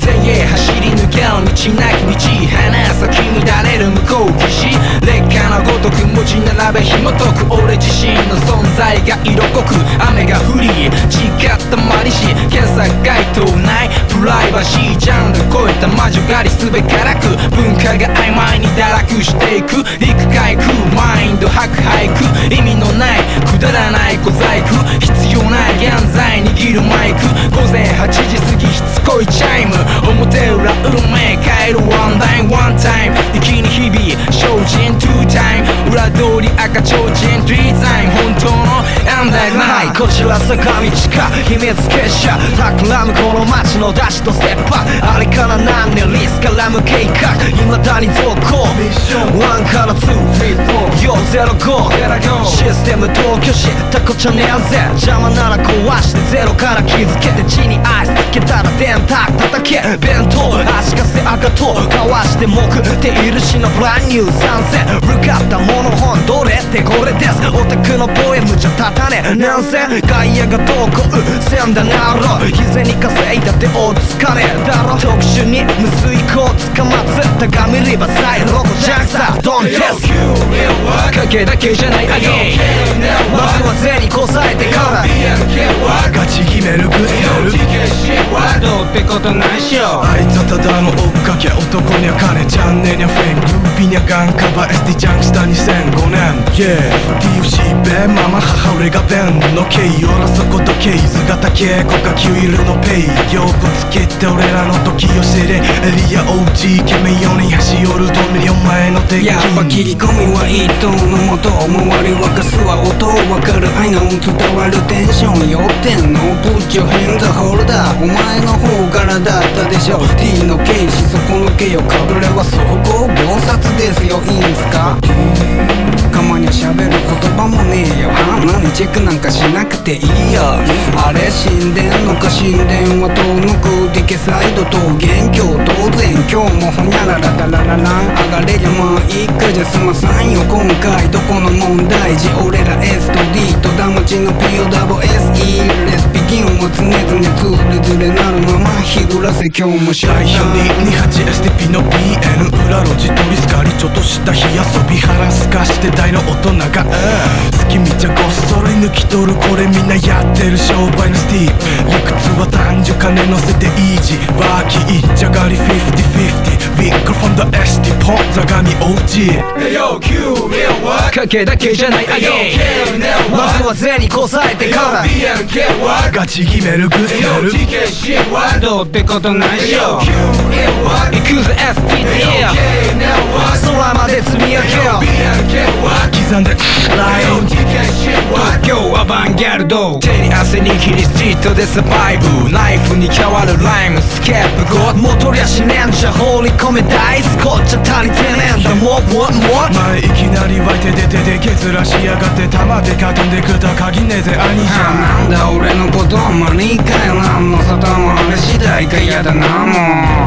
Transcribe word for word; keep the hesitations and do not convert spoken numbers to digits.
前へ走り抜ける道なき道花咲き乱れる向こう岸劣化のごとく文字並べ紐解く俺自身の存在が色濃く雨が降り地がたまりし検査該当ないプライバシージャンル超えた魔女狩りすべからく文化が曖昧に堕落していく陸海空マインド吐く俳句意味のないくだらない小細工必要ない現在握るマイク午前はちじ過ぎしつこいチャイム表裏運命変えるワンラインワンタイム息に日々精進トゥータイム裏通り赤ちょうちんトゥリータイム本当のアンダーグラウンドこちら坂道か秘密結社企むこの街のダッシュとステップアップあれから何年リスから無計画未だに続行ワンからツーよんゼロごシステム同居したこちゃねえぜ邪魔なら壊してゼロから気づけて地にアイスつけたら電卓叩け弁当足かせ赤とかわして目的印のブランニュー参戦向かったもの本どれってこれですオタクのポエムじゃ立たねえなんせ外野がどこせんだなろ日銭稼いだってお疲れだろ特殊に無水こうつかまつ高みリバサイドロコジャクサドンテス賭けだけじゃないアゲイまずは銭こさえてからガチ決めるグッズどうってことないっしょあいつはただの追っかけ男にゃ金チャンネルにゃフェングルーピーにゃガンカバー エスディー ジャンクスターにせんごねん Yeah ディーエフシー ベンママ母俺がベンのケイ俺らそことケイズが高えコカキュイルのペイよくつけて俺らの時を知れエリア オージー イケメンよに端寄るとミリオン前の敵やっぱ切り込みはいいとのもと周り沸かすは音わかる愛の伝わるテンション酔ってんのプッチョヘンザホルダーお前の方からだったでしょ T の刑事そこの毛よかぶれは走行秒殺ですよいいんすかたまに喋る言葉もねえよあんなにチェックなんかしなくていいよあれ死んでんのか神殿は遠のくディケサイドと元凶当然今日もほにゃらららららら上がれりゃまあ一回じゃ済まさんよ今回どこの問題児俺ら S と D とダムチの ピーオーダブリューエスイー レスピギンは常々つれずれなるまま日暮らせ今日もシャイシャイ にじゅうはちエスティーピー の ビーエヌ 裏路地取りすがりちょっとした火遊び腹すかして大の大人が隙見ちゃごっそり抜き取るこれみんなやってる商売のスティール理屈は単純金乗せてイージーバーキーじゃがり フィフティフィフティ We go from the エスティー ポンザガミ オージー 賭けだけじゃないアゲイまずは銭こさえてからガチ決めるグッズどうってことないっしょ行くぜ エスティー 空まで積み上げよ刻んでライン東京アバンギャルド手に汗握りストリートでサバイブナイフに変わるライムスケープゴッドもとりゃしねんじゃ放り込めダイスこっちゃ足りてねえんだもうもうもう前いきなり湧いて出てて削らしやがって玉でかんでくた限んねえぜ兄じゃんなんだ俺のことあんまりいいかよなんの沙汰もあれ次第か嫌だなもう